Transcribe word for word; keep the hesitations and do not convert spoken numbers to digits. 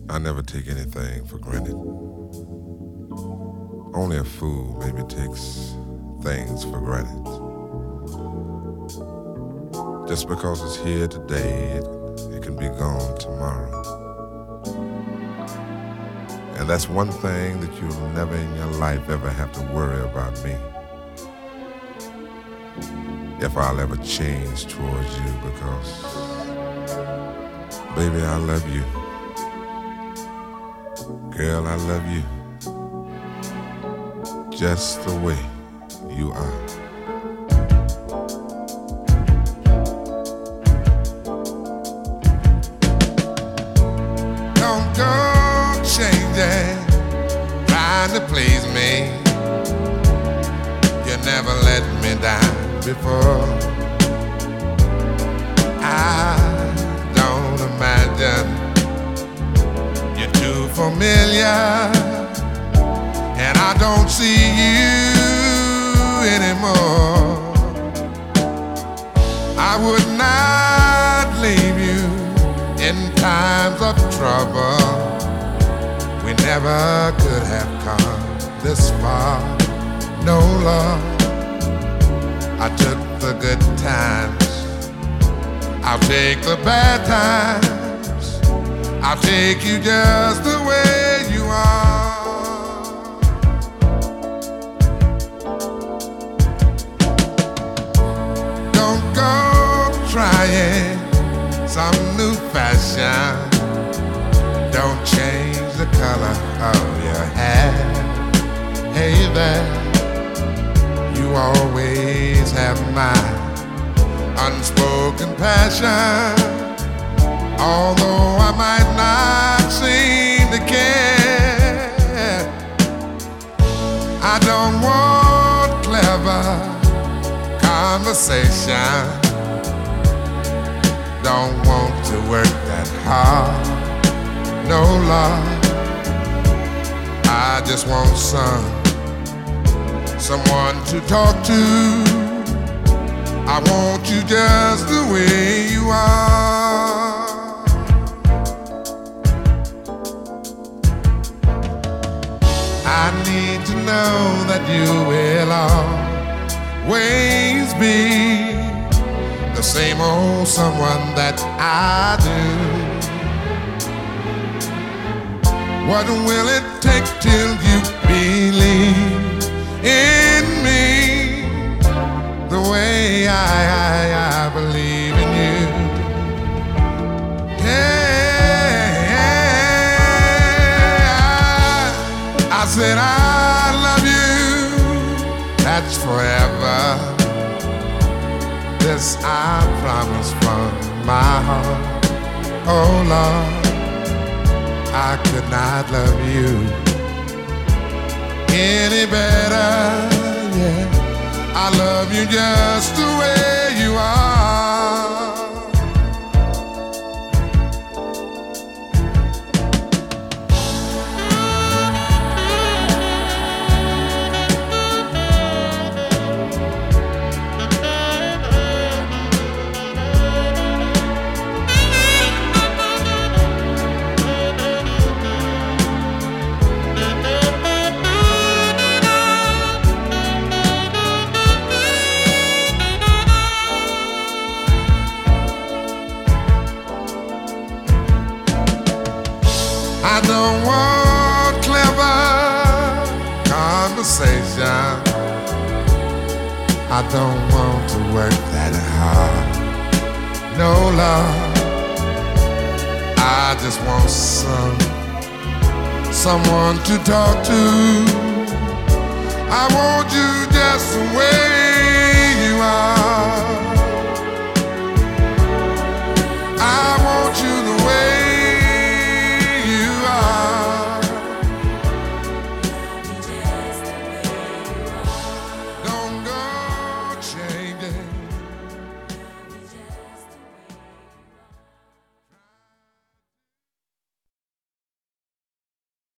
I never take anything for granted. Only a fool maybe takes things for granted. Just because it's here today, it, it can be gone tomorrow. And that's one thing that you'll never in your life ever have to worry about me. If I'll ever change towards you, because, baby, I love you. Girl, I love you. Just the way you are. Don't go changing, trying to please me. You never let me down before. I don't imagine you're too familiar, and I don't see you anymore. I would not leave you in times of trouble. We never could have come this far. No love. I took the good times, I'll take the bad times, I'll take you just the way you are. Don't go trying some new fashion. Don't change the color of your hair. Hey there, you always have my unspoken passion. Although I might not seem to care, I don't want clever conversation. Don't want to work that hard. No love. I just want some someone to talk to. I want you just the way you are. I need to know that you will always be the same old someone that I do. What will it take till you believe in me the way I, I, I believe in you? Yeah, I, I said I love you, that's forever. This I promise from my heart. Oh Lord, I could not love you any better, yeah. I love you just the way you are. I don't want clever conversation. I don't want to work that hard. No love. I just want some someone to talk to. I want you just the way